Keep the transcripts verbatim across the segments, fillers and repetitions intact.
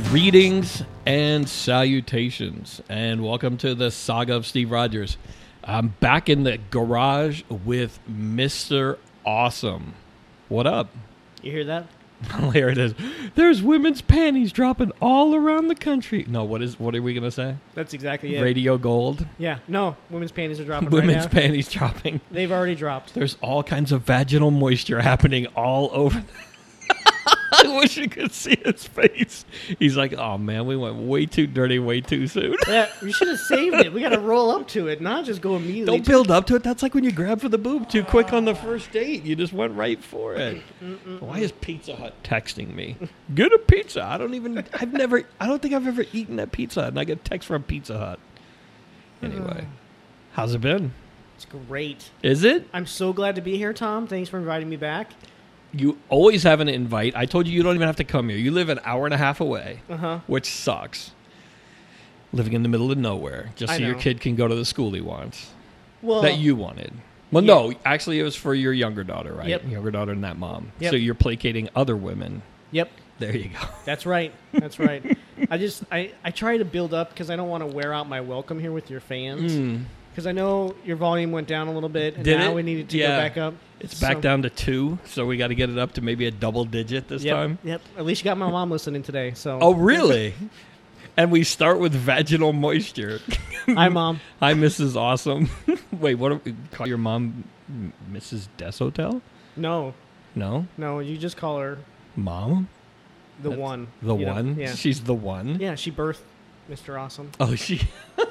Greetings and salutations, and welcome to the Saga of Steve Rogers. I'm back in the garage with Mister Awesome. What up? You hear that? There it is. There's women's panties dropping all around the country. No, what is? What are we gonna say? That's exactly it. Radio Gold. Yeah, no, women's panties are dropping Women's right now. panties dropping. They've already dropped. There's all kinds of vaginal moisture happening all over. I wish you could see his face. He's like, oh, man, we went way too dirty way too soon. Yeah, you should have saved it. We got to roll up to it, not just go immediately. Don't build up to it. That's like when you grab for the boob too quick on the first date. You just went right for it. Mm-mm-mm. Why is Pizza Hut texting me? Get a pizza. I don't even, I've never, I don't think I've ever eaten at Pizza Hut, and I get a text from Pizza Hut. Anyway, how's it been? It's great. Is it? I'm so glad to be here, Tom. Thanks for inviting me back. You always have an invite. I told you you don't even have to come here. You live an hour and a half away, uh-huh. which sucks. Living in the middle of nowhere, just I so know. your kid can go to the school he wants, well, that you wanted. Well, yeah. no, actually it was for your younger daughter, right? Yep. Younger daughter and that mom. Yep. So you're placating other women. Yep. There you go. That's right. That's right. I just, I, I try to build up because I don't want to wear out my welcome here with your fans. Because mm. I know your volume went down a little bit, and Did now it? we needed to Yeah. go back up. It's So- back down to two, so we got to get it up to maybe a double digit this Yep. time. Yep. At least you got my mom listening today. So. Oh, really? And we start with vaginal moisture. Hi, Mom. Hi, Missus Awesome. Wait, what? Are we, call your mom Missus Deshotel? No. No? No, you just call her Mom? the That's one. The you know? one? Yeah. She's the one? Yeah, she birthed Mister Awesome. Oh, she...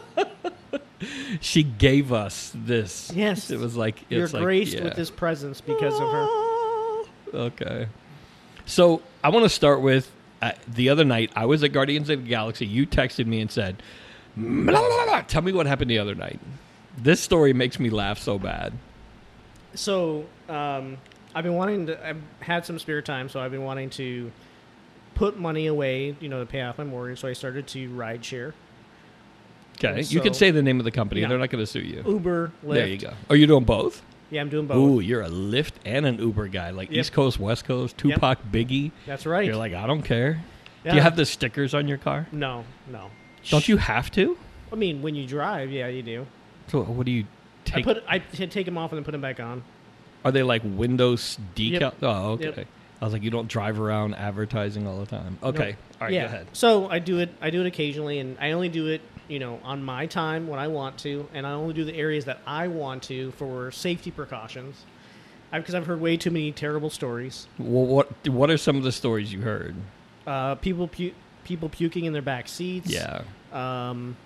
She gave us this. Yes. It was like... You're it's like, graced yeah. with this presence because of her. Okay. So, I want to start with, uh, the other night, I was at Guardians of the Galaxy. You texted me and said, blah, blah, blah. Tell me what happened the other night. This story makes me laugh so bad. So, um, I've been wanting to... I've had some spare time, so I've been wanting to put money away, you know, to pay off my mortgage, so I started to ride share. Okay. So- you can say the name of the company. No. They're not going to sue you. Uber, Lyft. There you go. Are you doing both? Yeah, I'm doing both. Ooh, you're a Lyft and an Uber guy. Like Yep. East Coast, West Coast, Tupac, Biggie. That's right. You're like, I don't care. Yeah. Do you have the stickers on your car? No, no. Don't you have to? I mean, when you drive, yeah, you do. So what do you take? I put I t- take them off and then put them back on. Are they like Windows decal? Yep. Oh, okay. Yep. I was like, you don't drive around advertising all the time. Okay. Nope. All right, yeah. go ahead. So I do it. I do it occasionally, and I only do it, you know, on my time when I want to, and I only do the areas that I want to for safety precautions. Because I've heard way too many terrible stories. Well, what what are some of the stories you heard? Uh, people pu- people puking in their back seats. Yeah. Um,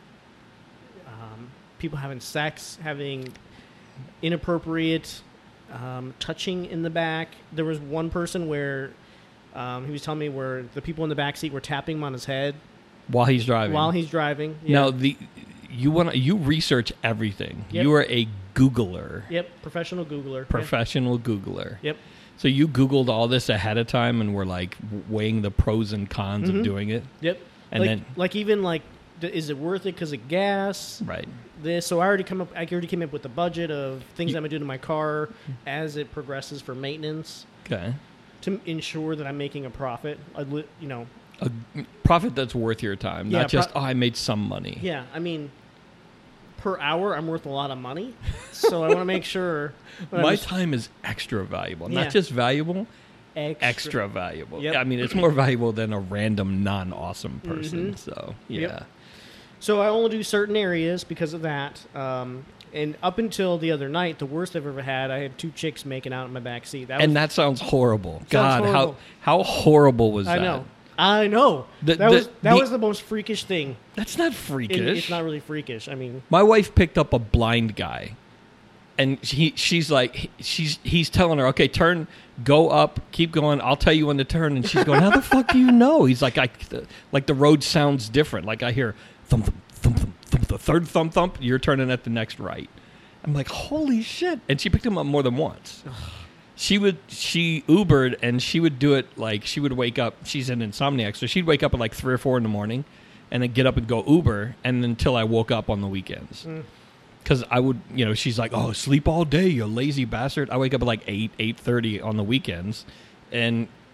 um, people having sex, having inappropriate um, touching in the back. There was one person where um, he was telling me where the people in the back seat were tapping him on his head While he's driving. while he's driving. Yeah. Now the you want you research everything. Yep. You are a Googler. Yep, professional Googler. Professional Googler. Yep. So you Googled all this ahead of time and were like weighing the pros and cons Mhm. of doing it? Yep. And like, then- like even like, d- is it worth it because of gas? Right. This. So I already come up. I already came up with the budget of things You- I'm gonna do to my car as it progresses for maintenance Okay. to ensure that I'm making a profit. I li- you know. A profit that's worth your time, Yeah, not just, pro- oh, I made some money. Yeah, I mean, per hour I'm worth a lot of money, so I want to make sure. when My I'm time is extra valuable. Yeah. Not just valuable, extra. extra valuable. Yep. I mean, it's more valuable than a random non-awesome person. Mhm. So, yeah. Yep. So I only do certain areas because of that. Um, and up until the other night, the worst I've ever had, I had two chicks making out in my back seat. That And was, that sounds horrible. God, horrible. how how horrible was I that? know. I know. The- that the- was that the- was the most freakish thing. That's not It- freakish. it's not really freakish. I mean, My wife picked up a blind guy, and he, she's like, she's he's telling her, okay, turn, go up, keep going. I'll tell you when to turn. And she's going, how the fuck do you know? He's like, I, like the road sounds different. Like I hear thump thump thump thump thump. The third thump thump, you're turning at the next right. I'm like, holy shit! And she picked him up more than once. She would she Ubered and she would do it like she would wake up. She's an insomniac, so she'd wake up at like three or four in the morning, and then get up and go Uber, and until I woke up on the weekends. Mm. Because I would, you know, she's like, "Oh, sleep all day, you lazy bastard." I wake up at like eight, eight thirty on the weekends, and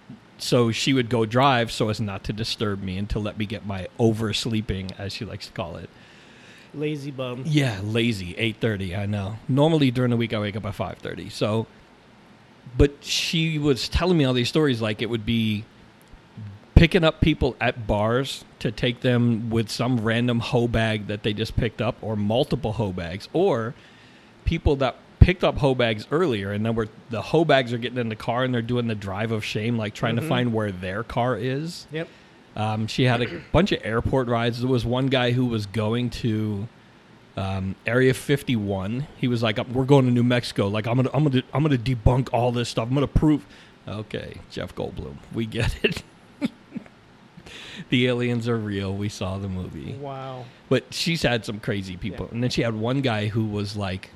so she would go drive so as not to disturb me and to let me get my oversleeping, as she likes to call it. Lazy bum. Yeah, lazy. eight thirty, I know. Normally during the week I wake up at five thirty. So, but she was telling me all these stories like it would be picking up people at bars to take them with some random hoe bag that they just picked up, or multiple hoe bags, or people that picked up hoe bags earlier and then were, the hoe bags are getting in the car and they're doing the drive of shame, like trying Mm-hmm. to find where their car is. Yep. Um, she had a bunch of airport rides. There was one guy who was going to um, Area fifty-one. He was like, "We're going to New Mexico. Like, I'm gonna, I'm gonna, I'm gonna debunk all this stuff. I'm gonna prove." Okay, Jeff Goldblum, we get it. The aliens are real. We saw the movie. Wow. But she's had some crazy people, Yeah. and then she had one guy who was like,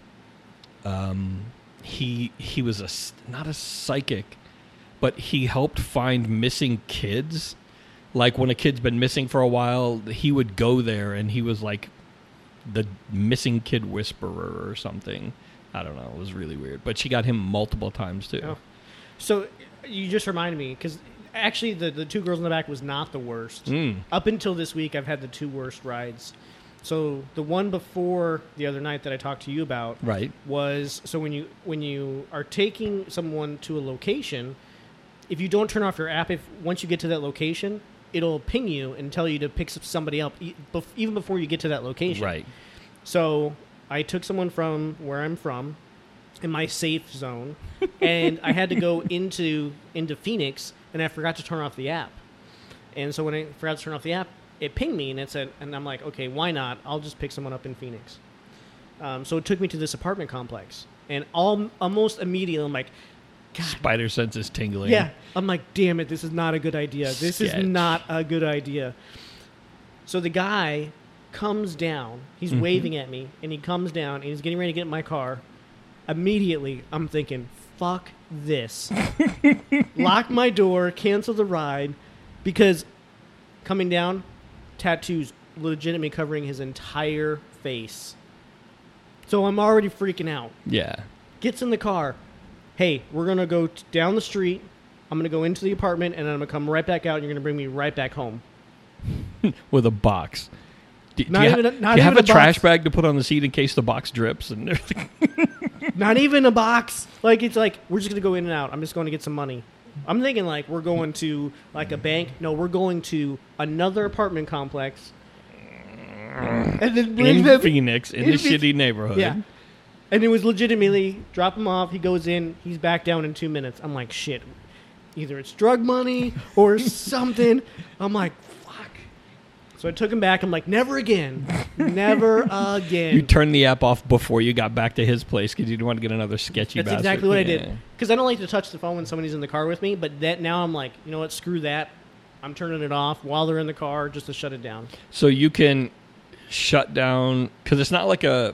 um, he he was a s- not a psychic, but he helped find missing kids. Like when a kid's been missing for a while, he would go there, and he was like the missing kid whisperer or something. I don't know. It was really weird. But she got him multiple times too. Oh. So you just reminded me, because actually the, the two girls in the back was not the worst. Mm. Up until this week, I've had the two worst rides. So the one before the other night that I talked to you about Right. was, so when you when you are taking someone to a location, if you don't turn off your app, if once you get to that location, it'll ping you and tell you to pick somebody up e- bef- even before you get to that location. Right. So I took someone from where I'm from, in my safe zone, and I had to go into into Phoenix, and I forgot to turn off the app. And so when I forgot to turn off the app, it pinged me, and it said, and I'm like, okay, why not? I'll just pick someone up in Phoenix. Um, so it took me to this apartment complex, and all almost immediately, I'm like, God, Spider sense is tingling. yeah. I'm like, damn it, this is not a good idea. This Sketch. is not a good idea. So the guy comes down. He's Mhm. waving at me, and he comes down, and he's getting ready to get in my car. Immediately, I'm thinking, fuck this. Lock my door, cancel the ride, because coming down, tattoos legitimately covering his entire face. So I'm already freaking out. Yeah. Gets in the car. Hey, we're going to go t- down the street. I'm going to go into the apartment, and then I'm going to come right back out, and you're going to bring me right back home. With a box. Do, do Not you, even ha- a- not do you have even a, a trash box. bag to put on the seat in case the box drips? And everything? Not even a box. Like, it's like, we're just going to go in and out. I'm just going to get some money. I'm thinking, like, we're going to, like, a bank. No, we're going to another apartment complex. And then bring in them Phoenix, in in the Phoe- shitty neighborhood. Yeah. And it was legitimately, drop him off, he goes in, he's back down in two minutes. I'm like, shit. Either it's drug money or something. I'm like, fuck. So I took him back. I'm like, never again. Never again. You turned the app off before you got back to his place because you didn't want to get another sketchy That's bastard. exactly what I Yeah. did. Because I don't like to touch the phone when somebody's in the car with me, but that now I'm like, you know what, screw that. I'm turning it off while they're in the car just to shut it down. So you can shut down, because it's not like a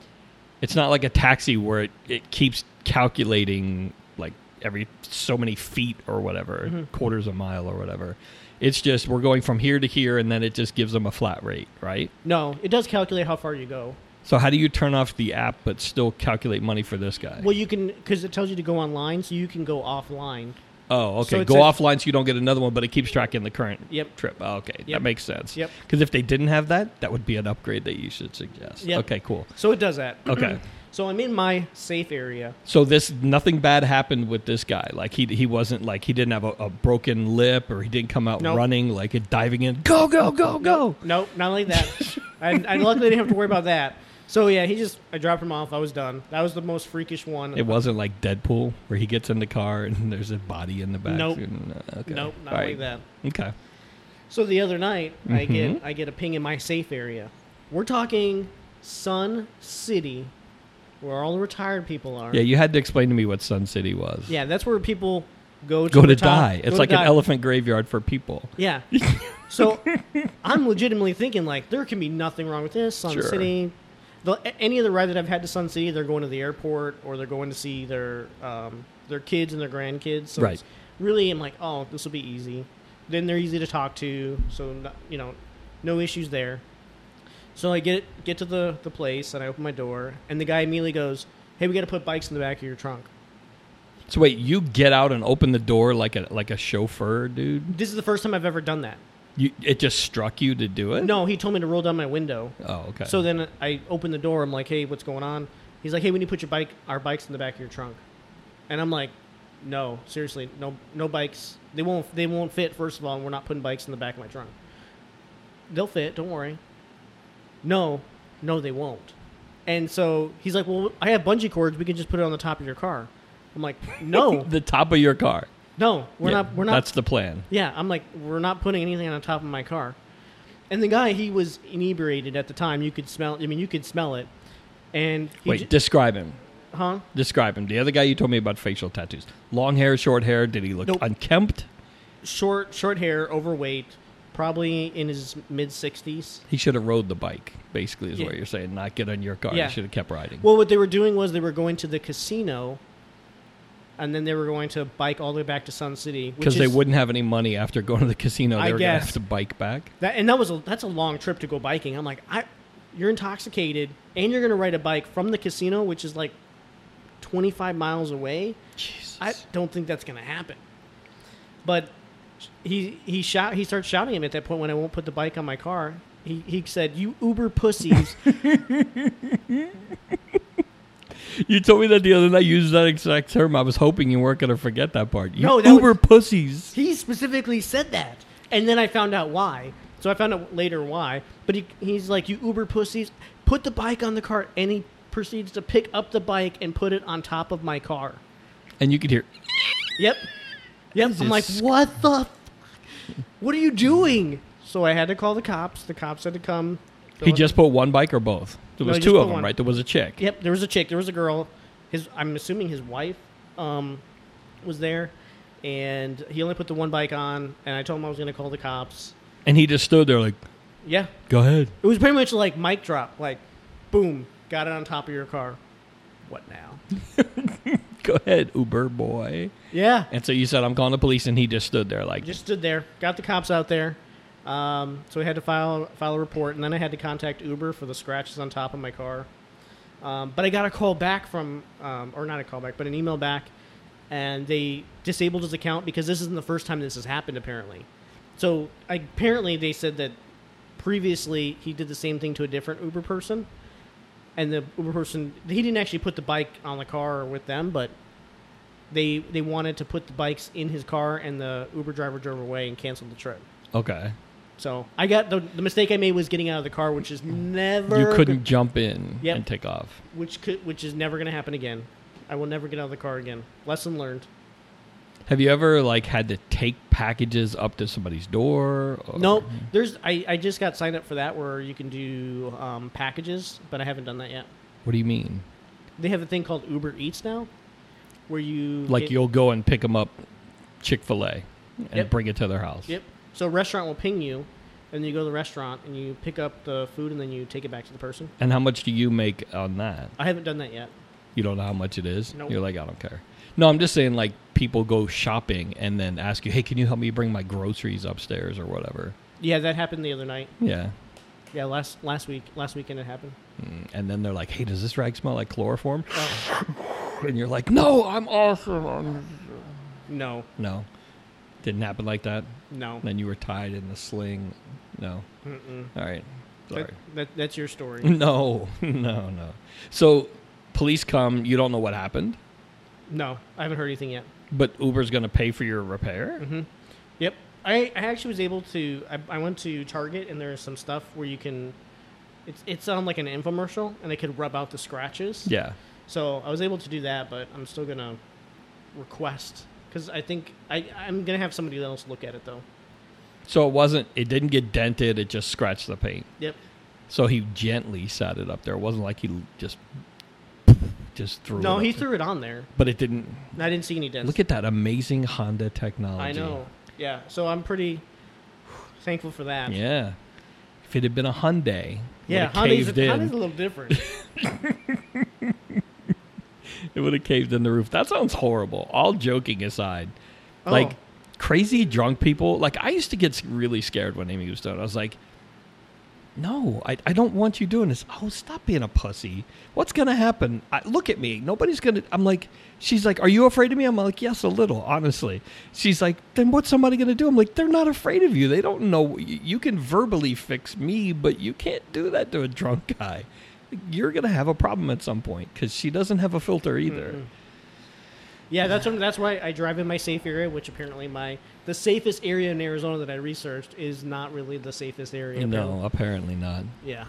it's not like a taxi where it, it keeps calculating like every so many feet or whatever, Mhm. quarters a mile or whatever. It's just we're going from here to here, and then it just gives them a flat rate, right? No, it does calculate how far you go. So how do you turn off the app but still calculate money for this guy? Well, you can, because it tells you to go online, so you can go offline. Oh, okay. So it Go says- offline so you don't get another one, but it keeps tracking the current Yep. trip. Oh, okay. Yep. That makes sense. Yep. Because if they didn't have that, that would be an upgrade that you should suggest. Yep. Okay, cool. So it does that. Okay. So I'm in my safe area. So this nothing bad happened with this guy. Like he he wasn't like he didn't have a, a broken lip or he didn't come out Nope. running like it diving in. Go go go go. Nope, not like that. I, I luckily didn't have to worry about that. So yeah, he just I dropped him off. I was done. That was the most freakish one. It wasn't like Deadpool where he gets in the car and there's a body in the back. Nope. And, uh, okay. Nope, not All like right. that. Okay. So the other night, I Mhm. get I get a ping in my safe area. We're talking Sun City, where all the retired people are. Yeah, you had to explain to me what Sun City was. Yeah, that's where people go to Go to retire- die. go It's to like die. an elephant graveyard for people. Yeah. So I'm legitimately thinking like there can be nothing wrong with this Sun Sure. City. The, a- any of the rides that I've had to Sun City, they're going to the airport or they're going to see their um, their kids and their grandkids. So Right. it's really, I'm like, oh, this will be easy. Then they're easy to talk to, so no, you know, no issues there. So I get get to the the place and I open my door, and the guy immediately goes, "Hey, we got to put bikes in the back of your trunk." So wait, you get out and open the door like a like a chauffeur, dude? This is the first time I've ever done that. You, it just struck you to do it? No, he told me to roll down my window. Oh, okay. So then I open the door. I'm like, hey, what's going on? He's like, hey, we need to put your bike, our bikes in the back of your trunk. And I'm like, no, seriously, no, no bikes. They won't, they won't fit. First of all, and we're not putting bikes in the back of my trunk. They'll fit. Don't worry. No, no, they won't. And so he's like, well, I have bungee cords. We can just put it on the top of your car. I'm like, no, the top of your car. no, we're Yeah, not. We're not. That's the plan. Yeah, I'm like, we're not putting anything on the top of my car. And the guy, he was inebriated at the time. You could smell. I mean, you could smell it. And he Wait, j- describe him. huh? Describe him. The other guy you told me about facial tattoos. Long hair, short hair. Did he look Nope. unkempt? Short, short hair, overweight, probably in his mid sixties. He should have rode the bike, basically, is Yeah. what you're saying. Not get on your car. Yeah. He should have kept riding. Well, what they were doing was they were going to the casino, and then they were going to bike all the way back to Sun City. which Because they is- wouldn't have any money after going to the casino. They I were going to guess. have to bike back. That, and that was a, that's a long trip to go biking. I'm like, I, you're intoxicated, and you're going to ride a bike from the casino, which is like twenty-five miles away. Jesus. I don't think that's going to happen. But he he shout he starts shouting at me at that point when I won't put the bike on my car. He he said, "You Uber pussies." You told me that the other night. You used that exact term. I was hoping you weren't going to forget that part. You No, that Uber was- pussies. He specifically said that, and then I found out why. So I found out later why. But he he's like, "You Uber pussies, put the bike on the cart," and he proceeds to pick up the bike and put it on top of my car. And you could hear. Yep. Yep. This I'm like, is- what the? F- what are you doing? So I had to call the cops. The cops had to come. He just put one bike or both? There No, was he two just of put them, one. right? There was a chick. Yep. There was a chick. There was a girl. His. I'm assuming his wife, um, was there, and he only put the one bike on. And I told him I was going to call the cops. And he just stood there like, Yeah. go ahead. It was pretty much like mic drop. Like, boom, got it on top of your car. What now? Go ahead, Uber boy. Yeah. And so you said, I'm calling the police, and he just stood there like, Just stood there, got the cops out there. Um, so we had to file file a report, and then I had to contact Uber for the scratches on top of my car. Um, but I got a call back from, um, or not a call back, but an email back, and they disabled his account because this isn't the first time this has happened, apparently. So I, apparently they said that previously he did the same thing to a different Uber person, and the Uber person, he didn't actually put the bike on the car with them, but they they wanted to put the bikes in his car, and the Uber driver drove away and canceled the trip. okay. So I got the the mistake I made was getting out of the car, which is never You couldn't jump in Yep. and take off. which could which is never going to happen again. I will never get out of the car again. Lesson learned. Have you ever like had to take packages up to somebody's door? Or- Nope. There's I, I just got signed up for that where you can do um, packages, but I haven't done that yet. What do you mean? They have a thing called Uber Eats now, where you Like get- you'll go and pick them up Chick-fil-A and Yep. bring it to their house. Yep. So a restaurant will ping you, and you go to the restaurant and you pick up the food and then you take it back to the person. And how much do you make on that? I haven't done that yet. You don't know how much it is? Nope. You're like, I don't care. No, I'm just saying like people go shopping and then ask you, hey, can you help me bring my groceries upstairs or whatever? Yeah, that happened the other night. Yeah. Yeah, last last week last weekend it happened. Mm, And then they're like, hey, does this rag smell like chloroform? Oh, And you're like, no, I'm awesome. I'm... no, No. Didn't happen like that? no. Then you were tied in the sling? No. Mm-mm. All right. Sorry. That, that, that's your story. No, no, no. So police come. You don't know what happened, No, I haven't heard anything yet. but Uber's going to pay for your repair? Mm-hmm. Yep. I, I actually was able to. I, I went to Target and there's some stuff where you can. It's it's on like an infomercial and they could rub out the scratches. Yeah. So I was able to do that, but I'm still gonna request because I think I I'm gonna have somebody else look at it though. So it wasn't, it didn't get dented. It just scratched the paint. Yep. So he gently sat it up there. It wasn't like he just, just threw it No, up he there. threw it on there. But it didn't. I didn't see any dents. Look at that amazing Honda technology. I know. Yeah. So I'm pretty thankful for that. Yeah. If it had been a Hyundai, it Yeah. would have Honda's, caved in. Honda's a little different. It would have caved in the roof. That sounds horrible. All joking aside, Oh. like crazy drunk people. Like I used to get really scared when Amy was stoned. I was like, no, I, I don't want you doing this. Oh, stop being a pussy. What's going to happen? I, look at me. Nobody's going to, I'm like, she's like, are you afraid of me? I'm like, yes, a little, honestly. She's like, then what's somebody going to do? I'm like, they're not afraid of you. They don't know. You, you can verbally fix me, but you can't do that to a drunk guy. You're going to have a problem at some point because she doesn't have a filter either. Mm-hmm. Yeah, that's what, that's why I drive in my safe area, which apparently my the safest area in Arizona that I researched is not really the safest area. No, apparently not. Yeah.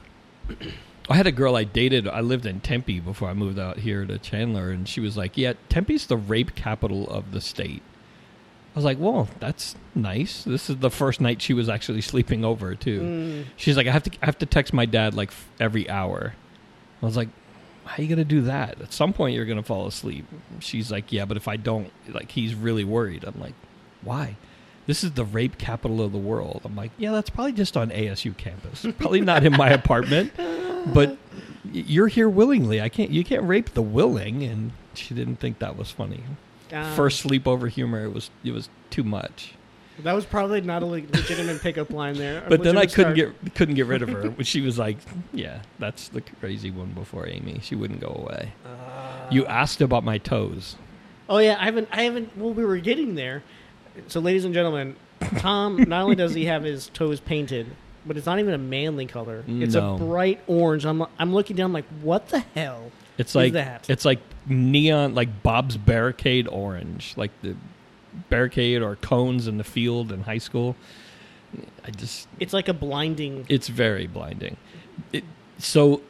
I had a girl I dated. I lived in Tempe before I moved out here to Chandler, and she was like, yeah, Tempe's the rape capital of the state. I was like, well, that's nice. This is the first night she was actually sleeping over, too. Mm. She's like, I have to I have to text my dad, like, every hour. I was like, how are you going to do that? At some point, you're going to fall asleep. She's like, yeah, but if I don't, like, he's really worried. I'm like, why? This is the rape capital of the world. I'm like, yeah, that's probably just on A S U campus. Probably not in my apartment, but you're here willingly. I can't. You can't rape the willing. And she didn't think that was funny. Um, First sleepover humor. It was. It was too much. That was probably not a legitimate pickup line there. But then I couldn't start. get couldn't get rid of her. She was like, yeah, that's the crazy one before Amy. She wouldn't go away. Uh, you asked about my toes. Oh yeah, I haven't. I haven't. Well, we were getting there. So, ladies and gentlemen, Tom, not only does he have his toes painted, but it's not even a manly color. It's no. a bright orange. I'm I'm looking down like, what the hell it's is like, that? It's like neon, like Bob's Barricade orange, like the barricade or cones in the field in high school. I just... It's like a blinding... It's very blinding. It, so,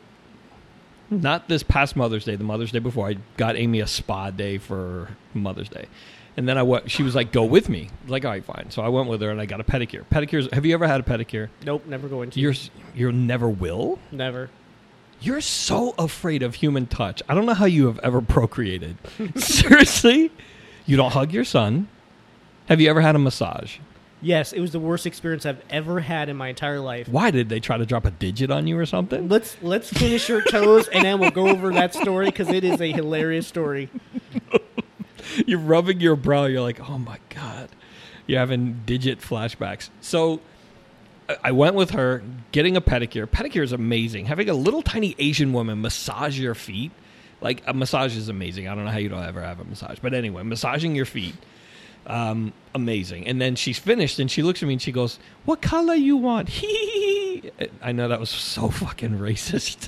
not this past Mother's Day, the Mother's Day before, I got Amy a spa day for Mother's Day. And then I went, she was like, go with me. I was like, all right, fine. So I went with her and I got a pedicure. Pedicures, have you ever had a pedicure? Nope, never going to. You're, you never will? Never. You're so afraid of human touch. I don't know how you have ever procreated. Seriously? You don't hug your son. Have you ever had a massage? Yes, it was the worst experience I've ever had in my entire life. Why did they try to drop a digit on you or something? Let's let's finish your toes and then we'll go over that story because it is a hilarious story. You're rubbing your brow. You're like, oh my God. You're having digit flashbacks. So I went with her getting a pedicure. Pedicure is amazing. Having a little tiny Asian woman massage your feet. Like, a massage is amazing. I don't know how you don't ever have a massage. But anyway, massaging your feet. Um, amazing. And then she's finished and she looks at me and she goes, what color you want? I know that was so fucking racist.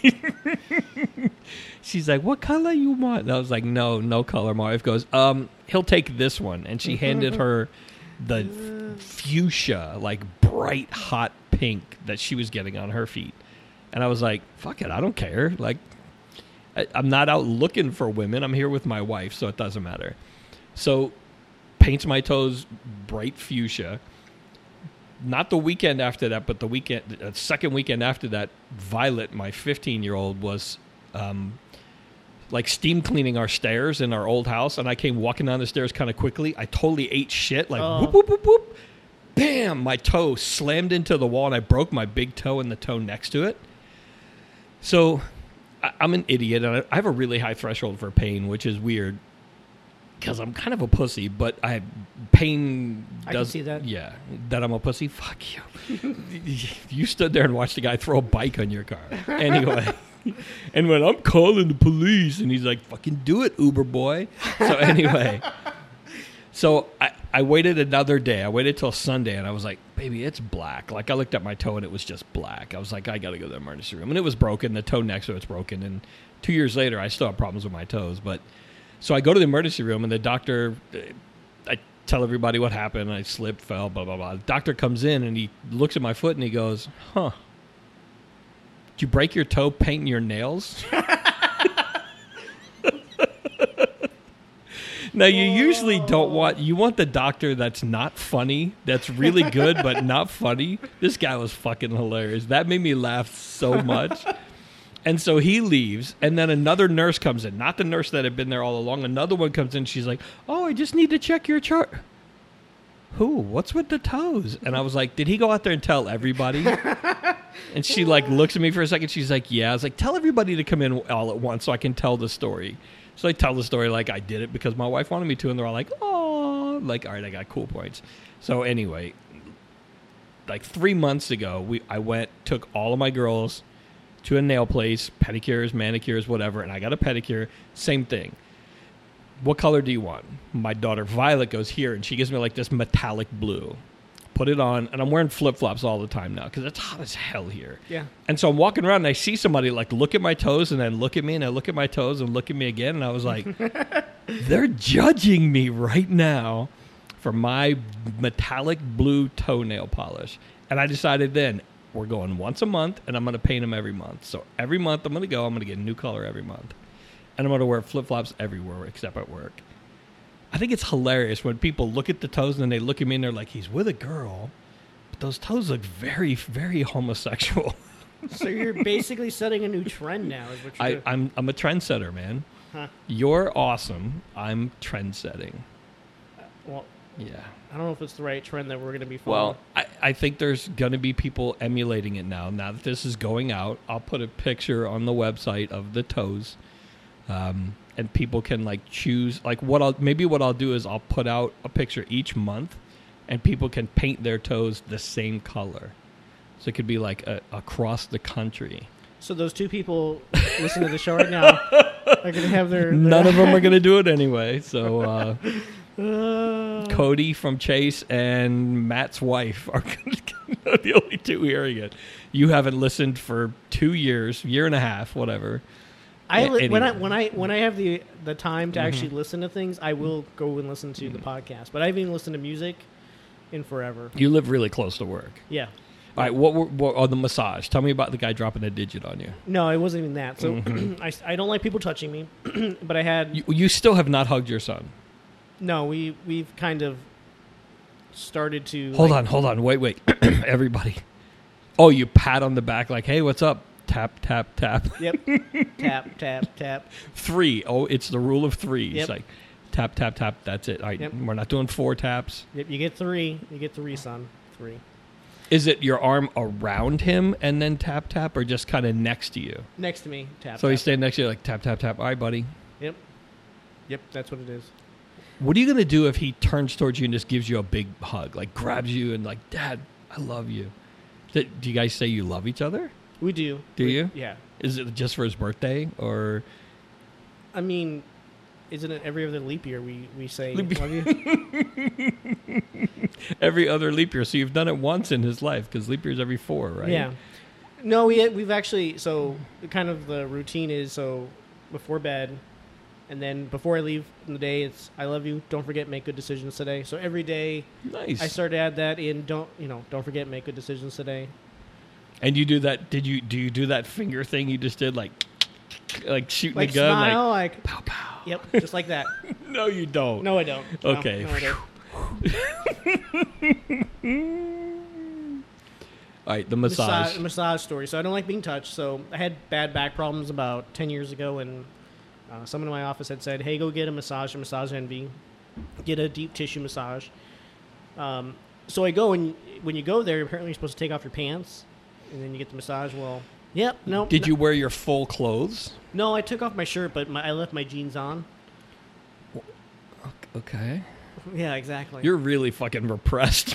She's like, what color you want? And I was like, no, no color. My wife goes, um, he'll take this one. And she handed her the fuchsia, like bright hot pink that she was getting on her feet. And I was like, fuck it, I don't care. Like, I, I'm not out looking for women. I'm here with my wife, so it doesn't matter. So paints my toes bright fuchsia. Not the weekend after that, but the weekend, the second weekend after that, Violet, my fifteen-year-old, was um, like steam cleaning our stairs in our old house, and I came walking down the stairs kind of quickly. I totally ate shit, like oh. whoop, whoop, whoop, whoop. Bam! My toe slammed into the wall, and I broke my big toe and the toe next to it. So I, I'm an idiot, and I, I have a really high threshold for pain, which is weird. Because I'm kind of a pussy, but I pain does. I can see that. Yeah, that I'm a pussy. Fuck you. You stood there and watched a guy throw a bike on your car. Anyway, and when I'm calling the police, and he's like, "Fucking do it, Uber boy." So anyway, so I I waited another day. I waited till Sunday, and I was like, "Baby, it's black." Like I looked at my toe, and it was just black. I was like, "I got to go to the emergency room," and it was broken. The toe next to it's broken, and two years later, I still have problems with my toes, but. So I go to the emergency room, and the doctor, I tell everybody what happened. I slipped, fell, blah, blah, blah. The doctor comes in, and he looks at my foot, and he goes, huh, did you break your toe painting your nails? Now, you usually don't want, you want the doctor that's not funny, that's really good, but not funny. This guy was fucking hilarious. That made me laugh so much. And so he leaves, and then another nurse comes in. Not the nurse that had been there all along. Another one comes in. She's like, oh, I just need to check your chart. Who? What's with the toes? And I was like, did he go out there and tell everybody? And she, like, looks at me for a second. She's like, yeah. I was like, tell everybody to come in all at once so I can tell the story. So I tell the story like I did it because my wife wanted me to, and they're all like, oh. Like, all right, I got cool points. So anyway, like three months ago, we I went took all of my girls to a nail place, pedicures, manicures, whatever, and I got a pedicure. Same thing. What color do you want? My daughter Violet goes here, and she gives me like this metallic blue. Put it on, and I'm wearing flip-flops all the time now because it's hot as hell here. Yeah. And so I'm walking around, and I see somebody like look at my toes and then look at me, and I look at my toes and look at me again, and I was like, they're judging me right now for my metallic blue toenail polish. And I decided then, we're going once a month, and I'm going to paint them every month. So every month I'm going to go, I'm going to get a new color every month. And I'm going to wear flip-flops everywhere except at work. I think it's hilarious when people look at the toes and then they look at me and they're like, he's with a girl, but those toes look very, very homosexual. So you're basically setting a new trend now. Is what you're I, doing. I'm, I'm a trendsetter, man. Huh. You're awesome. I'm trend-setting. Well, Yeah. I don't know if it's the right trend that we're going to be following. Well, I, I think there's going to be people emulating it now. Now that this is going out, I'll put a picture on the website of the toes, um, and people can like choose. Like what I'll maybe what I'll do is I'll put out a picture each month, and people can paint their toes the same color. So it could be like a, across the country. So those two people listening to the show right now are going to have their, their... None of them are going to do it anyway. So. Uh, Uh, Cody from Chase and Matt's wife are the only two hearing it. You haven't listened for two years, year and a half, whatever. I li- anyway. when I when I when I have the the time to Mhm. actually listen to things, I will go and listen to the podcast. But I haven't even listened to music in forever. You live really close to work. Yeah. All right, what were what, on the massage? Tell me about the guy dropping a digit on you. No, it wasn't even that. So Mhm. I, I don't like people touching me, but I had You, you still have not hugged your son. no. We we've kind of started to Hold like, on, hold on, wait, wait, everybody. Oh, you pat on the back like, hey, what's up? Tap, tap, tap. Yep. Tap tap tap. Three. Oh, it's the rule of three. Yep. It's like tap, tap, tap. That's it. All right, Yep. we're not doing four taps. Yep. You get three. You get three, son. Three. Is it your arm around him and then tap, tap, or just kind of next to you? Next to me. Tap. So tap. he's standing next to you like tap, tap, tap. All right, buddy. Yep. Yep. That's what it is. What are you going to do if he turns towards you and just gives you a big hug, like grabs you and like, Dad, I love you? Do do you guys say you love each other? We do. Do We- you? Yeah. Is it just for his birthday or? I mean, isn't it every other leap year we, we say Leap- love you? Every other leap year. So you've done it once in his life because leap year's every four, right? Yeah. No, we we've actually so kind of the routine is so before bed, and then before I leave in the day, it's I love you. Don't forget, make good decisions today. So every day Nice. I start to add that in. Don't you know? Don't forget, make good decisions today. And you do that? Did you do you do that finger thing you just did, like, like shooting Like the gun, smile, like, like pow pow? yep, just like that. No, you don't. No, I don't. No, Okay. no, I don't. All right, the massage. Massage, massage story. So I don't like being touched. So I had bad back problems about ten years ago, and uh, someone in my office had said, "Hey, go get a massage, a Massage Envy, get a deep tissue massage." Um, so I go, and when you go there, apparently you're supposed to take off your pants, and then you get the massage. Well, yep, no. Did no, you wear your full clothes? No, I took off my shirt, but my, I left my jeans on. Okay. Yeah, exactly. You're really fucking repressed.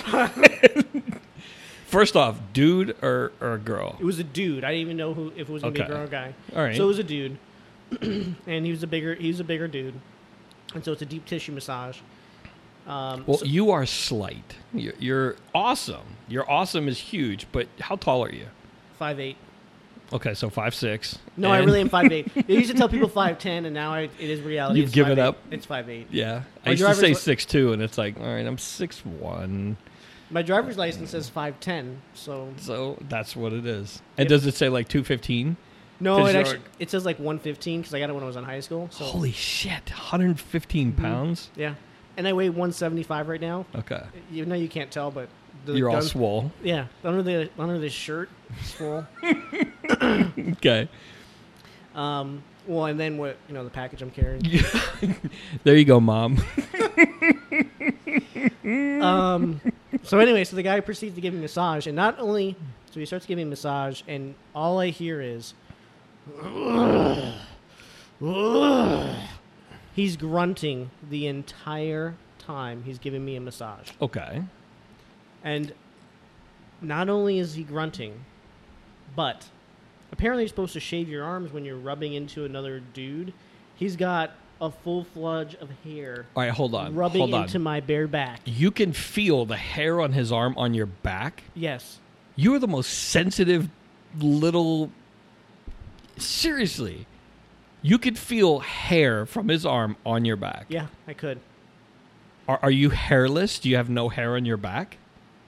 First off, dude or, or a girl? It was a dude. I didn't even know who if it was gonna be Okay. a girl or a guy. All right. So it was a dude, and he was a bigger he was a bigger dude, and so it's a deep tissue massage. Um, Well, so- you are slight. You're, you're awesome. You're awesome is huge, but how tall are you? five eight. Okay, so five six. No, I really am five eight. I used to tell people five ten, and now I, it is reality. You've It's given five eight. up? It's five eight. Yeah, I My used to driver's say li- six two, and it's like, all right, I'm six one. My driver's license says five ten. So So that's what it is. And Yep. does it say like two fifteen? no, 'Cause it you're- actually it says like one fifteen because I got it when I was in high school. So Holy shit, one hundred fifteen Mhm. pounds. yeah, and I weigh one seventy five right now. Okay, You know you can't tell, but the you're all gun- swole. yeah under the under this shirt, swole. Okay, Um, well, and then what? You know, the package I'm carrying. there you go, mom. um, so anyway, so the guy proceeds to give me a massage, and not only so he starts giving me a massage, and all I hear is, he's grunting the entire time he's giving me a massage, Okay, and not only is he grunting, but apparently you're supposed to shave your arms when you're rubbing into another dude. He's got a full fludge of hair. All right, hold on. Rubbing hold on. into my bare back. You can feel the hair on his arm on your back? Yes. You are the most sensitive little... Seriously. You could feel hair from his arm on your back. Yeah, I could. Are, are you hairless? Do you have no hair on your back?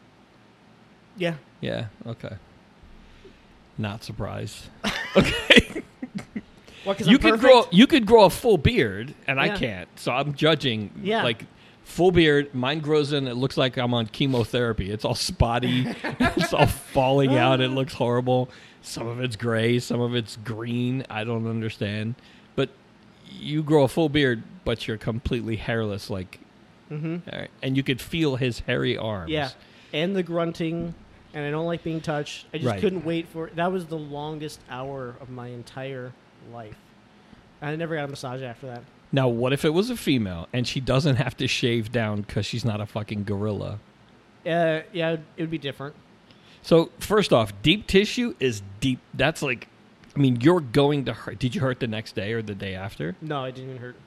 Yeah. Yeah, okay. Not surprised. Okay. Well, 'cause you I'm could perfect. grow you could grow a full beard, and I Yeah. can't. So I'm judging. Yeah. Like full beard, mine grows in. It looks like I'm on chemotherapy. It's all spotty. It's all falling out. It looks horrible. Some of it's gray. Some of it's green. I don't understand. But you grow a full beard, but you're completely hairless. Like, Mm-hmm. all right, and you could feel his hairy arms. Yeah. And the grunting, and I don't like being touched. I just Right. couldn't wait for that was the longest hour of my entire life. I never got a massage after that. Now, what if it was a female and she doesn't have to shave down because she's not a fucking gorilla? Uh, yeah, it would be different. So, first off, deep tissue is deep. That's like, I mean, you're going to hurt. Did you hurt the next day or the day after? No, it didn't even hurt.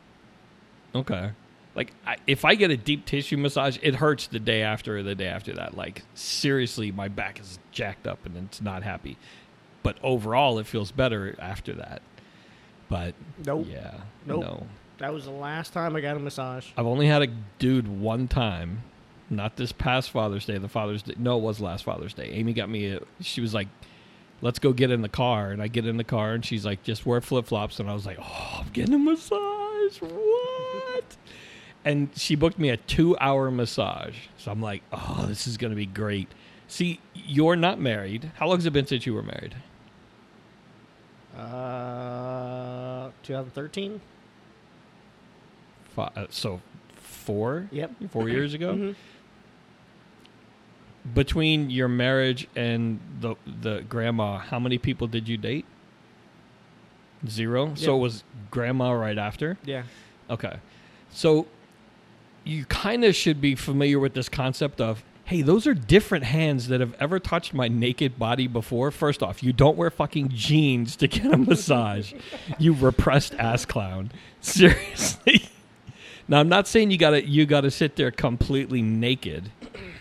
Okay. Like, I, if I get a deep tissue massage, it hurts the day after or the day after that. Like, seriously, my back is jacked up and it's not happy. But overall, it feels better after that. But, Nope. yeah. Nope. No. That was the last time I got a massage. I've only had a dude one time. Not this past Father's Day. The Father's Day. No, it was last Father's Day. Amy got me a... She was like, let's go get in the car. And I get in the car, and she's like, just wear flip-flops. And I was like, oh, I'm getting a massage. What? And she booked me a two-hour massage. So I'm like, oh, this is going to be great. See, you're not married. How long has it been since you were married? Uh, twenty thirteen. Five, uh, so four? Yep. Four years ago? Mm-hmm. Between your marriage and the the grandma, how many people did you date? Zero? So Yeah. it was grandma right after? Yeah. Okay. So you kind of should be familiar with this concept of, hey, those are different hands that have ever touched my naked body before. First off, you don't wear fucking jeans to get a massage. You repressed ass clown. Seriously. Now, I'm not saying you gotta you gotta sit there completely naked,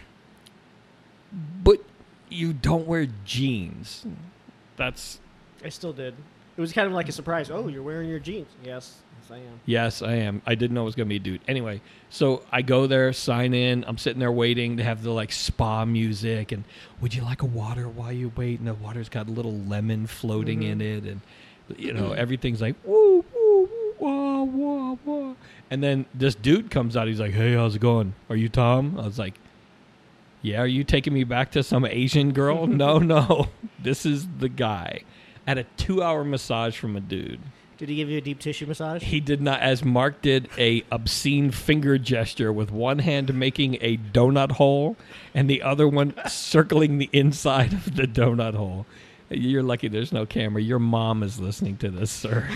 but you don't wear jeans. That's I still did. It was kind of like a surprise. Oh, you're wearing your jeans. Yes. Yes, I am. yes, I am. I didn't know it was gonna be a dude. Anyway, so I go there, sign in. I'm sitting there waiting to have the like spa music, and would you like a water while you wait? And the water's got a little lemon floating Mhm. in it, and you know everything's like woo woo woo wah wah wah. And then this dude comes out. He's like, "Hey, how's it going? Are you Tom?" I was like, "Yeah." Are you taking me back to some Asian girl? No, no. This is the guy. At a two-hour massage from a dude. Did he give you a deep tissue massage? He did not, as Mark did, a obscene finger gesture with one hand making a donut hole and the other one circling the inside of the donut hole. You're lucky there's no camera. Your mom is listening to this, sir.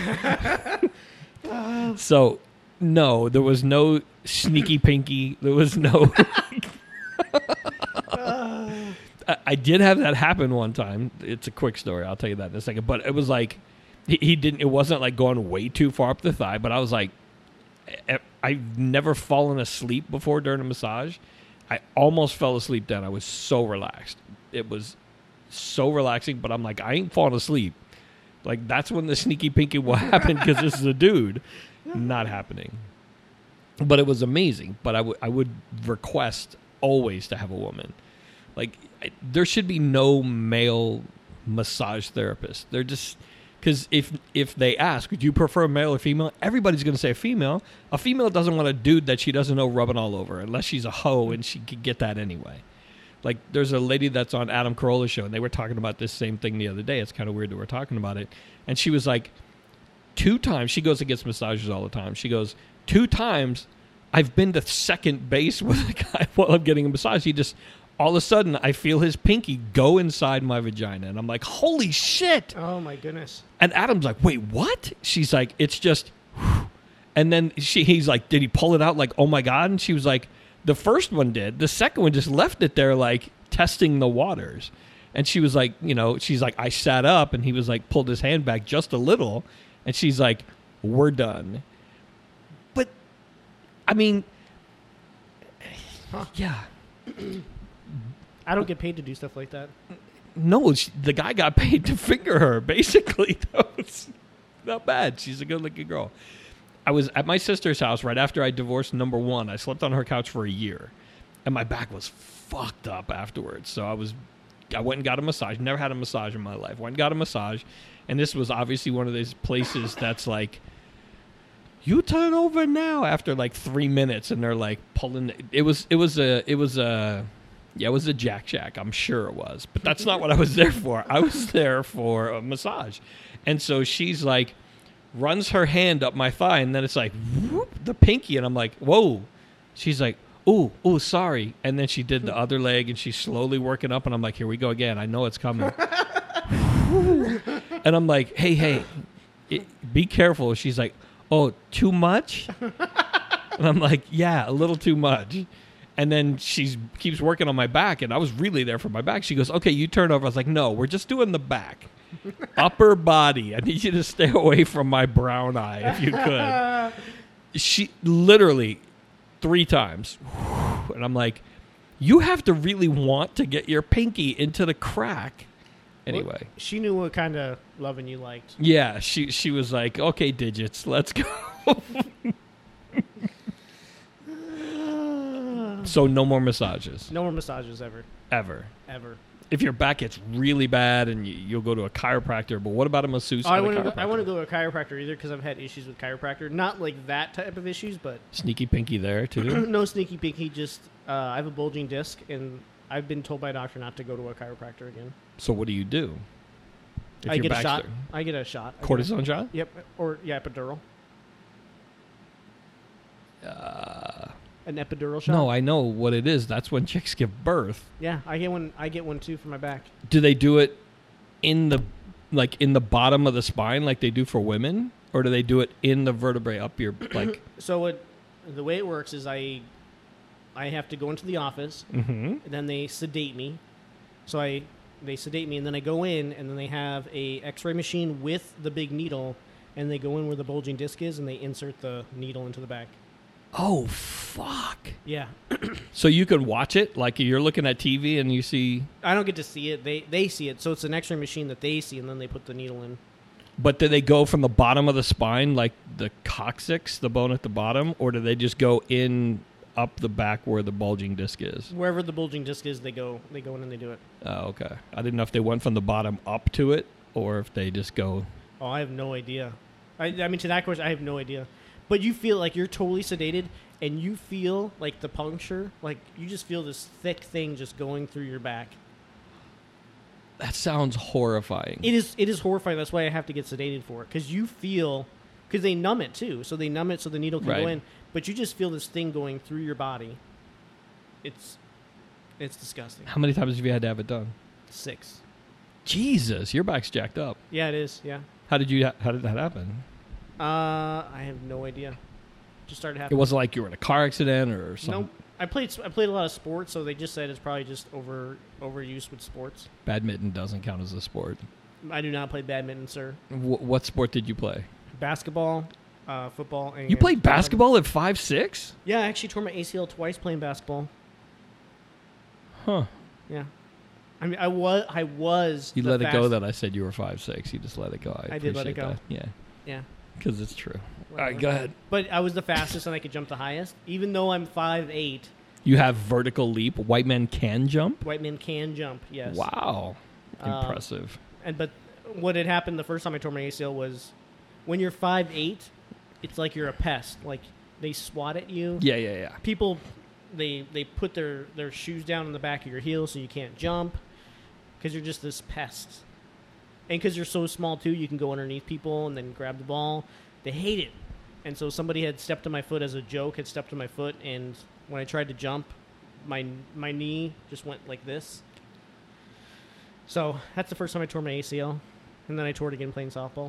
So, no, there was no sneaky pinky. There was no... I, I did have that happen one time. It's a quick story. I'll tell you that in a second. But it was like... He, he didn't. It wasn't like going way too far up the thigh, but I was like, I, I've never fallen asleep before during a massage. I almost fell asleep then. I was so relaxed. It was so relaxing, but I'm like, I ain't falling asleep. Like that's when the sneaky pinky will happen because this is a dude. Not happening. But it was amazing. But I would I would request always to have a woman. Like I, there should be no male massage therapist. They're just. Because if if they ask, would you prefer a male or female? Everybody's going to say a female. A female doesn't want a dude that she doesn't know rubbing all over, unless she's a hoe and she could get that anyway. Like, there's a lady that's on Adam Carolla's show, and they were talking about this same thing the other day. It's kind of weird that we're talking about it. And she was like, two times, she goes and gets massages all the time. She goes, two times, I've been to second base with a guy while I'm getting a massage. He just... all of a sudden, I feel his pinky go inside my vagina. And I'm like, holy shit. Oh, my goodness. And Adam's like, wait, what? She's like, it's just... whew. And then she, he's like, did he pull it out? Like, oh, my God. And she was like, the first one did. The second one just left it there like, testing the waters. And she was like, you know, she's like, I sat up, and he was like, pulled his hand back just a little, and she's like, we're done. But, I mean, Huh. yeah. I don't get paid to do stuff like that. No, she, the guy got paid to finger her, basically. It's not bad. She's a good-looking girl. I was at my sister's house right after I divorced number one. I slept on her couch for a year, and my back was fucked up afterwards. So I was, I went and got a massage. Never had a massage in my life. Went and got a massage, and this was obviously one of those places that's like, you turn over now after like three minutes, and they're like pulling. It was, it was a, it was a. Yeah, it was a Jack Shack. I'm sure it was. But that's not what I was there for. I was there for a massage. And so she's like, runs her hand up my thigh, and then it's like, whoop, the pinky. And I'm like, whoa. She's like, ooh, ooh, sorry. And then she did the other leg, and she's slowly working up. And I'm like, here we go again. I know it's coming. And I'm like, hey, hey, it, be careful. She's like, oh, too much? And I'm like, yeah, a little too much. And then she keeps working on my back, and I was really there for my back. She goes, okay, you turn over. I was like, no, we're just doing the back. Upper body. I need you to stay away from my brown eye if you could. She literally three times. And I'm like, you have to really want to get your pinky into the crack. Anyway. Well, she knew what kind of loving you liked. Yeah, she, she was like, okay, digits, let's go. So no more massages. No more massages ever. Ever. Ever. If your back gets really bad, and you, you'll go to a chiropractor, but what about a masseuse? Oh, I want to. chiropractor? I want to go to a chiropractor either because I've had issues with chiropractor. Not like that type of issues, but Sneaky pinky there too. no sneaky pinky. Just uh, I have a bulging disc, and I've been told by a doctor not to go to a chiropractor again. So what do you do? If I your get a back's shot. there? I get a shot. I Cortisone get shot? a, yep. Or yeah, epidural. Uh, An epidural shot. no, I know what it is. That's when chicks give birth. Yeah, I get one. I get one too for my back. Do they do it in the like in the bottom of the spine, like they do for women, or do they do it in the vertebrae up your like? So what? The way it works is I, I have to go into the office, Mm-hmm. and then they sedate me. So I, they sedate me, and then I go in, and then they have a X-ray machine with the big needle, and they go in where the bulging disc is, and they insert the needle into the back. Oh fuck! Yeah, So you could watch it like you're looking at T V and you see, I don't get to see it. They they see it. So it's an X-ray machine that they see, and then they put the needle in. but do they go from the bottom of the spine, like the coccyx, the bone at the bottom, or do they just go in up the back where the bulging disc is? Wherever the bulging disc is, they go. They go in and they do it. Oh, okay. I didn't know if they went from the bottom up to it, or if they just go. Oh, I have no idea. I, I mean, to that question, I have no idea. But you feel like you're totally sedated, and you feel like the puncture, like you just feel this thick thing just going through your back. That sounds horrifying. It is. It is horrifying. That's why I have to get sedated for it, because you feel, because they numb it too. So they numb it so the needle can Right. go in, but you just feel this thing going through your body. It's, it's disgusting. How many times have you had to have it done? Six. Jesus, your back's jacked up. Yeah, it is. Yeah. How did you? How did that happen? Uh, I have no idea. Just started It happening. wasn't like you were in a car accident or something. Nope. I played. I played a lot of sports, so they just said it's probably just over overuse with sports. Badminton doesn't count as a sport. I do not play badminton, sir. Wh- what sport did you play? Basketball, uh, football. And You played basketball at five six? Yeah, I actually tore my A C L twice playing basketball. Huh. Yeah, I mean, I was. I was. You the let it go fast- that I said you were five six. You just let it go. I, I did let it appreciate go. that. Yeah, Yeah. because it's true. All right, whatever. go ahead. But I was the fastest, and I could jump the highest, even though I'm five eight. You have vertical leap. White men can jump? White men can jump. Yes. Wow. Um, Impressive. And but what had happened the first time I tore my A C L was when you're five eight, it's like you're a pest. Like they swat at you. Yeah, yeah, yeah. People, they they put their, their shoes down in the back of your heel so you can't jump because you're just this pest. And because you're so small too, you can go underneath people and then grab the ball. They hate it. And so somebody had stepped on my foot as a joke, had stepped on my foot, and when I tried to jump, my my knee just went like this. So that's the first time I tore my A C L, and then I tore it again playing softball.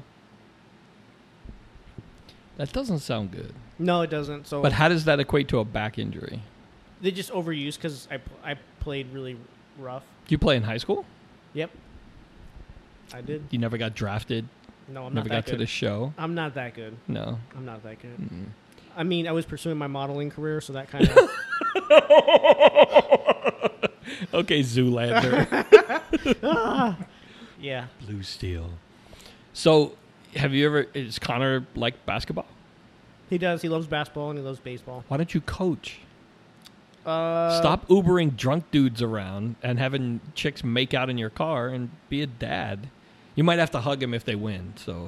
That doesn't sound good. No, it doesn't. So But how does that equate to a back injury? they just overused because I, I played really rough. Did you play in high school? Yep, I did. You never got drafted? No, I'm never not that got good. to the show? I'm not that good. No. I'm not that good. Mm-mm. I mean, I was pursuing my modeling career, so that kind of. Okay, Zoolander. Yeah. Blue Steel. So, have you ever... Is Connor like basketball? He does. He loves basketball and he loves baseball. Why don't you coach? Uh, Stop Ubering drunk dudes around and having chicks make out in your car and be a dad. You might have to hug him if they win, so...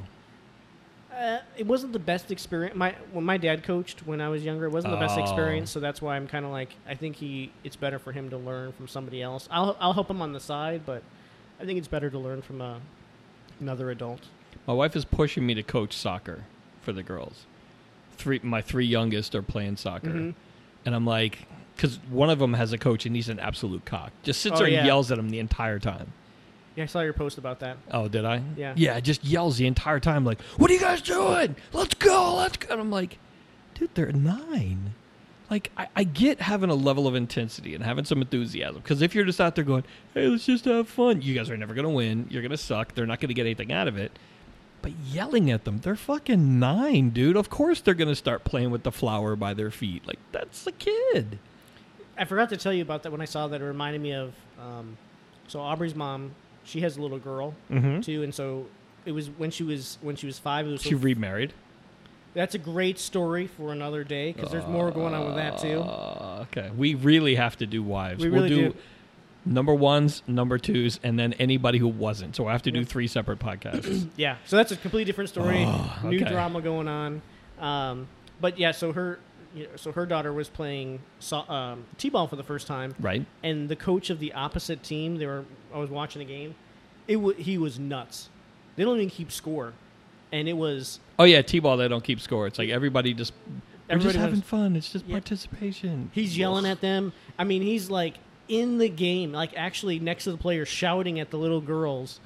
Uh, it wasn't the best experience. My when my dad coached when I was younger, it wasn't the best Oh. experience. So that's why I'm kind of like, I think he. It's better for him to learn from somebody else. I'll I'll help him on the side, but I think it's better to learn from a, another adult. My wife is pushing me to coach soccer for the girls. Three, my three youngest are playing soccer, Mhm. and I'm like, because one of them has a coach and he's an absolute cock. Just sits Oh, there yeah. and yells at him the entire time. Yeah, I saw your post about that. Oh, did I? Yeah. Yeah, just yells the entire time, like, "What are you guys doing? Let's go, let's go!" And I'm like, dude, they're nine. Like, I, I get having a level of intensity and having some enthusiasm. Because if you're just out there going, "Hey, let's just have fun," you guys are never going to win. You're going to suck. They're not going to get anything out of it. But yelling at them, they're fucking nine, dude. Of course they're going to start playing with the flower by their feet. Like, that's a kid. I forgot to tell you about that when I saw that. It reminded me of. Um, so Aubrey's mom, she has a little girl Mm-hmm. too, and so it was when she was when she was five. It was so She remarried. That's a great story for another day because there's more going on with that too. Uh, okay. We really have to do wives. We we'll really do, do. number ones, number twos, and then anybody who wasn't. So I have to do Yep. three separate podcasts. Yeah, so that's a completely different story. Oh, New okay. drama going on. Um, but yeah, so her, you know, so her daughter was playing so, um, t-ball for the first time, Right? and the coach of the opposite team, they were. I was watching the game. It w- he was nuts. They don't even keep score, and it was Oh, yeah, T-ball, they don't keep score. It's like everybody just, we're Everybody just having wants- fun. It's just Yeah. participation. he's yelling at them. I mean, he's like in the game, like actually next to the players, shouting at the little girls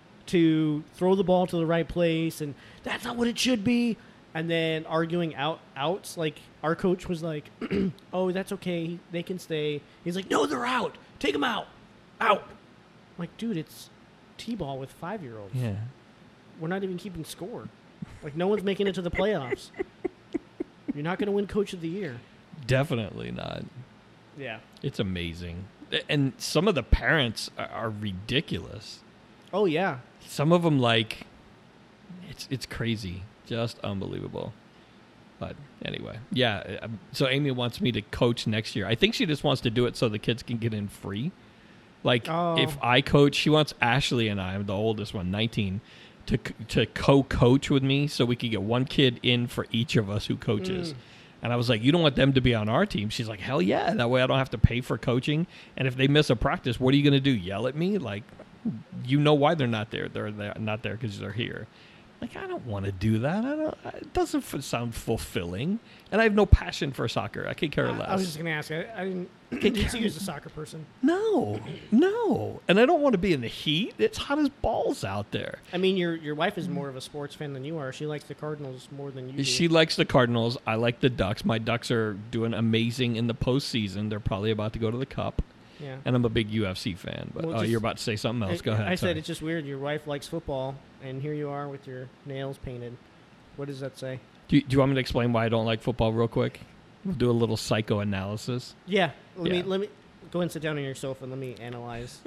to throw the ball to the right place, and that's not what it should be. And then arguing out outs, like our coach was like, "Oh, that's okay, they can stay." He's like, "No, they're out. Take them out, out." I'm like, dude, it's t-ball with five year olds. Yeah. We're not even keeping score. Like no one's making it to the playoffs. You're not going to win Coach of the Year. Definitely not. Yeah. It's amazing. And some of the parents are, are ridiculous. Oh yeah. Some of them, like, it's it's crazy. Just unbelievable. But anyway, yeah. um, So Amy wants me to coach next year. I think she just wants to do it so the kids can get in free. Like, Oh. if I coach, she wants Ashley and I, I'm the oldest one, nineteen, to c- to co-coach with me so we could get one kid in for each of us who coaches. Mm. And I was like, you don't want them to be on our team? She's like, hell yeah. That way I don't have to pay for coaching. And if they miss a practice, what are you going to do? Yell at me? Like, you know why they're not there. They're, they're not there because they're here. Like, I don't want to do that. I don't. It doesn't f- sound fulfilling. And I have no passion for soccer. I could care I, less. I was just going to ask. I, I didn't, didn't see you as a soccer person. no, no. And I don't want to be in the heat. It's hot as balls out there. I mean, your your wife is more of a sports fan than you are. She likes the Cardinals more than you do. She likes the Cardinals. I like the Ducks. My Ducks are doing amazing in the postseason. They're probably about to go to the Cup. yeah. And I'm a big U F C fan. But Well, oh, just- you're about to say something else. Go I, ahead. I Sorry. said it's just weird. Your wife likes football, and here you are with your nails painted. What does that say? Do you, do you want me to explain why I don't like football real quick? We'll do a little psychoanalysis. Yeah. Let Yeah. me let me go and sit down on your sofa and let me analyze.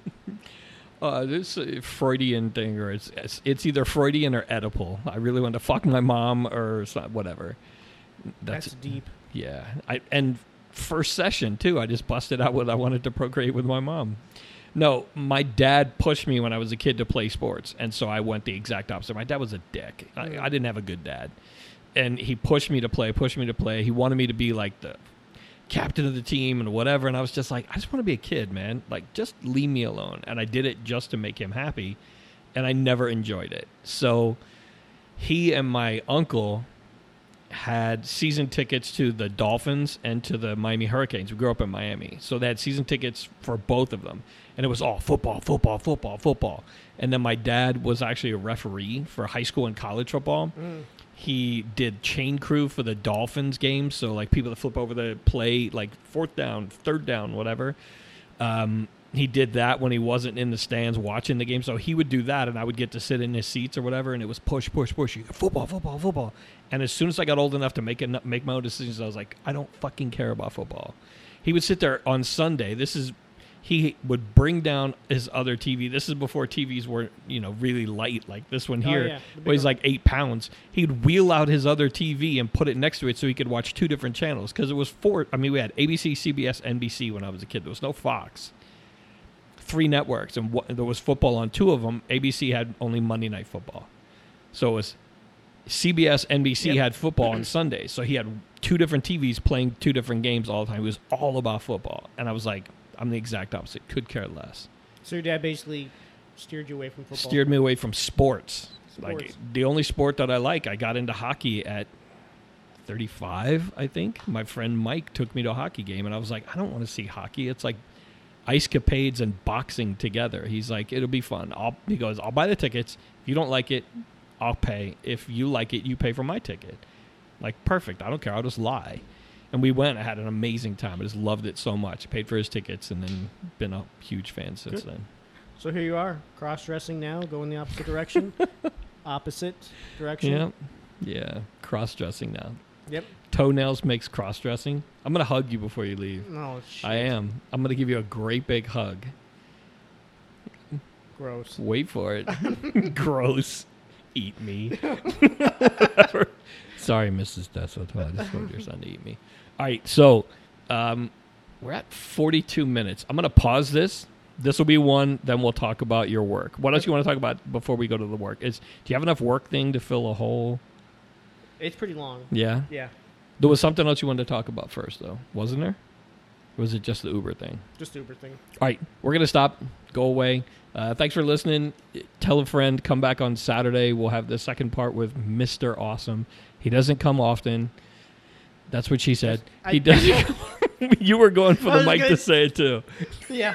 Uh, this uh, Freudian thing, or it's, it's it's either Freudian or Oedipal. I really want to fuck my mom or some- whatever. That's, That's, deep. yeah. I and first session too. I just busted out what I wanted to procreate with my mom. No, my dad pushed me when I was a kid to play sports, and so I went the exact opposite. My dad was a dick. I, Mm. I didn't have a good dad, and he pushed me to play, pushed me to play. He wanted me to be like the captain of the team and whatever, and I was just like, I just want to be a kid, man. Like, just leave me alone. And I did it just to make him happy, and I never enjoyed it. So he and my uncle had season tickets to the Dolphins and to the Miami Hurricanes. We grew up in Miami. So they had season tickets for both of them. And it was all football, football, football, football. And then my dad was actually a referee for high school and college football. Mm. He did chain crew for the Dolphins games. So, like, people that flip over the play, like, fourth down, third down, whatever. Um, he did that when he wasn't in the stands watching the game. So he would do that, and I would get to sit in his seats or whatever, and it was push, push, push. Football, football, football. And as soon as I got old enough to make it, make my own decisions, I was like, I don't fucking care about football. He would sit there on Sunday. This is he would bring down his other T V. This is before T Vs were, you know, really light like this one here. Oh, yeah. Weighs like eight pounds. He'd wheel out his other T V and put it next to it so he could watch two different channels because it was four. I mean, we had A B C, C B S, N B C when I was a kid. There was no Fox. Three networks, and w- there was football on two of them. A B C had only Monday Night Football. So it was C B S, N B C Yep. had football on Sundays. So he had two different T Vs playing two different games all the time. It was all about football. And I was like, I'm the exact opposite. Could care less. So your dad basically steered you away from football. Steered me away from sports. Sports. Like the only sport that I like, I got into hockey at thirty-five, I think. My friend Mike took me to a hockey game, and I was like, I don't want to see hockey. It's like ice capades and boxing together. He's like, it'll be fun. I'll, he goes, I'll buy the tickets. If you don't like it, I'll pay. If you like it, you pay for my ticket. Like, perfect. I don't care. I'll just lie. And we went. I had an amazing time. I just loved it so much. Paid for his tickets and then been a huge fan since Good. then. So here you are, cross-dressing now, going the opposite direction. opposite direction. Yeah. Yeah. Cross-dressing now. Yep. Toenails makes cross-dressing. I'm going to hug you before you leave. Oh, shit. I am. I'm going to give you a great big hug. Gross. Wait for it. Gross. Eat me. Sorry, Missus Desoto. I just told your son to eat me. All right, so um, we're at forty-two minutes. I'm going to pause this. This will be one. Then we'll talk about your work. What else you want to talk about before we go to the work? Is do you have enough work thing to fill a hole? It's pretty long. Yeah. Yeah. There was something else you wanted to talk about first, though, wasn't there? Or was it just the Uber thing? Just the Uber thing. All right, we're going to stop, go away. Uh, thanks for listening. Tell a friend. Come back on Saturday. We'll have the second part with Mister Awesome. He doesn't come often. That's what she said. I- he doesn't come. You were going for I the was mic gonna- to say it, too. Yeah.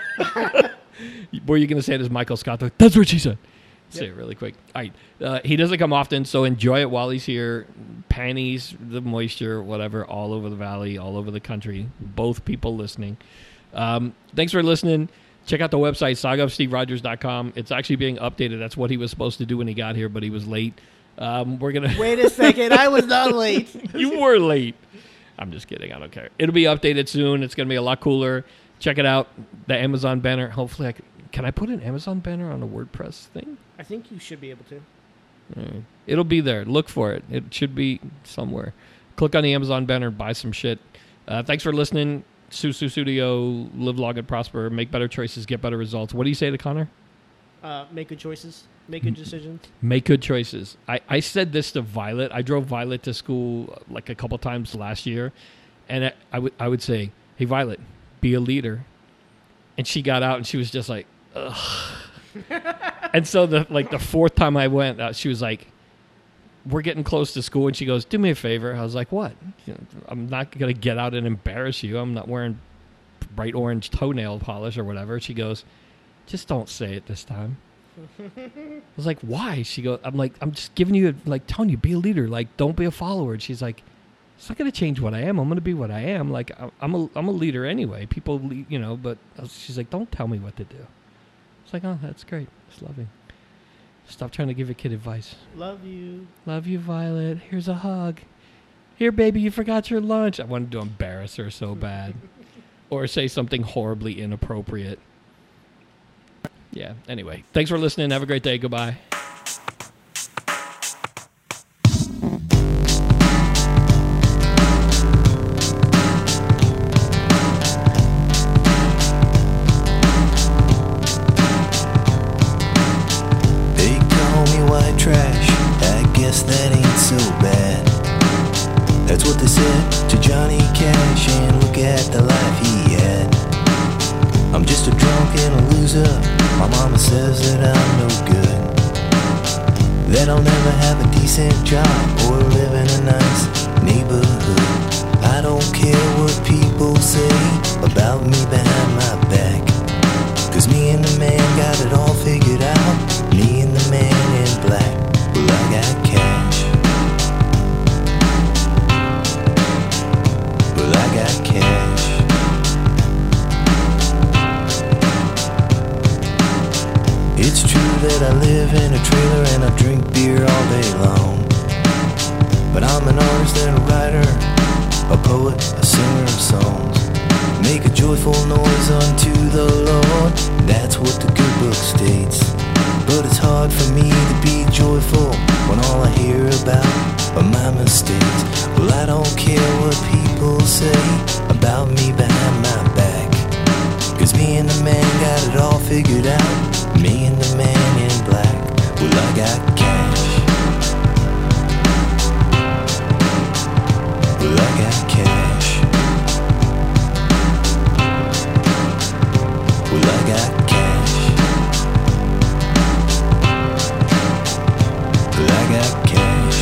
Were you going to say it as Michael Scott? Though? That's what she said. Say Yep. it really quick. All right. Uh, he doesn't come often, so enjoy it while he's here. Panties, the moisture, whatever, all over the valley, all over the country. Both people listening. Um, thanks for listening. Check out the website, saga of steve rogers dot com. It's actually being updated. That's what he was supposed to do when he got here, but he was late. Um, we're going to... Wait a second. I was not late. You were late. I'm just kidding. I don't care. It'll be updated soon. It's going to be a lot cooler. Check it out. The Amazon banner. Hopefully, I can... Can I put an Amazon banner on a WordPress thing? I think you should be able to. All right. It'll be there. Look for it. It should be somewhere. Click on the Amazon banner. Buy some shit. Uh, thanks for listening. Susu Studio. Live, log, and prosper. Make better choices. Get better results. What do you say to Connor? Uh, make good choices. Make good decisions. Make good choices. I, I said this to Violet. I drove Violet to school like a couple times last year. And I, I would I would say, hey, Violet, be a leader. And she got out and she was just like, ugh. And so the like the fourth time I went, uh, she was like, we're getting close to school. And she goes, do me a favor. I was like, what? You know, I'm not going to get out and embarrass you. I'm not wearing bright orange toenail polish or whatever. She goes, just don't say it this time. I was like, why? She goes, I'm like, I'm just giving you, a, like, telling you, be a leader. Like, don't be a follower. And she's like, it's not going to change what I am. I'm going to be what I am. Like, I'm a, I'm a leader anyway. People, le- you know, but she's like, don't tell me what to do. It's like, oh, that's great. It's loving. Stop trying to give a kid advice. Love you. Love you, Violet. Here's a hug. Here, baby, you forgot your lunch. I wanted to embarrass her so bad. Or say something horribly inappropriate. Yeah, anyway. Thanks for listening. Have a great day. Goodbye. They call me white trash, I guess that ain't so bad. That's what they said to Johnny Cash, and look at the life he had. I'm just a drunk and a loser, my mama says that I'm no good, that I'll never have a decent job or live in a nice neighborhood. I don't care what people say about me behind my back, 'cause me and the man got it all figured out. Me and the man in black. Well, I got cash. Well, I got cash. said I live in a trailer and I drink beer all day long. But I'm an artist and a writer, a poet, a singer of songs. Make a joyful noise unto the Lord, that's what the good book states. But it's hard for me to be joyful when all I hear about are my mistakes. Well, I don't care what people say about me behind my back, 'cause me and the man got it all figured out. Me and the man in black. Well, I got cash. Well, I got cash. Well, I got cash. Well, I got cash.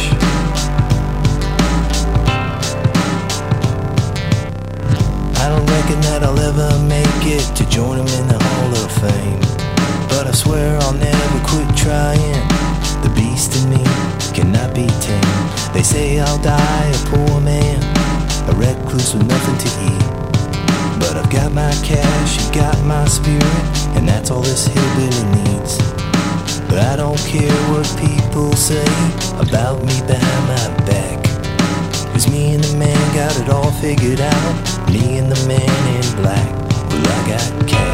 I don't reckon that I'll ever make it to join him in the Hall of Fame, but I swear I'll never quit trying. The beast in me cannot be tamed. They say I'll die a poor man, a recluse with nothing to eat. But I've got my cash, you got my spirit, and that's all this hillbilly needs. But I don't care what people say about me behind my back, 'cause me and the man got it all figured out. Me and the man in black. Well, I got cash.